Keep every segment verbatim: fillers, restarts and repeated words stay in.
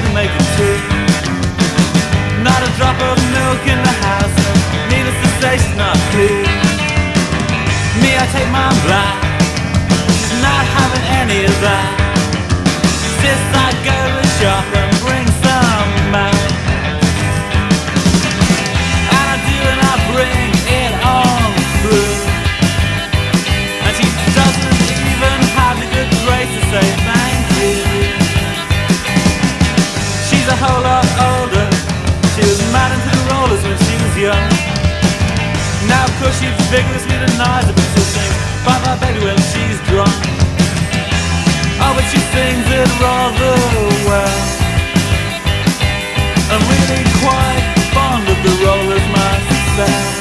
to make the tea. Not a drop of milk in the house, needless to say she's not clean. Me, I take my black, she's not having any of that. Sis, I go to the shop and bring some back. And I do and I bring it on through. And she doesn't even have the good grace to say thank you. She's a whole lot older. She was mad into the rollers when she was young. Now of course she vigorously denies it, but she'll sing bye bye baby when she's drunk. Oh, but she sings it rather well. I'm really quite fond of the rollers myself.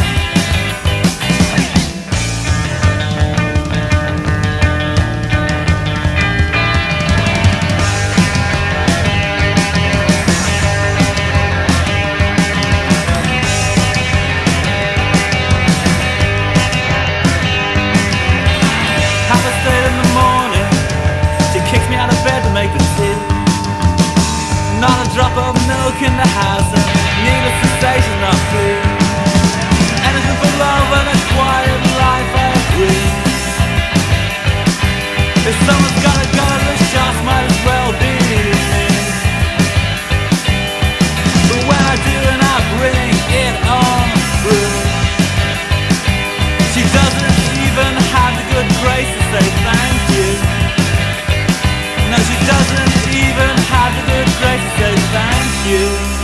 Make the tea. Not a drop of milk in the house, and needless to say she's not free. Anything for love and a quiet life, I agree. If someone's gotta go to the shops, might as well be me. But when I do and I bring it on through, she doesn't even have the good grace to say thank you. No, she doesn't even have the good grace to say thank you.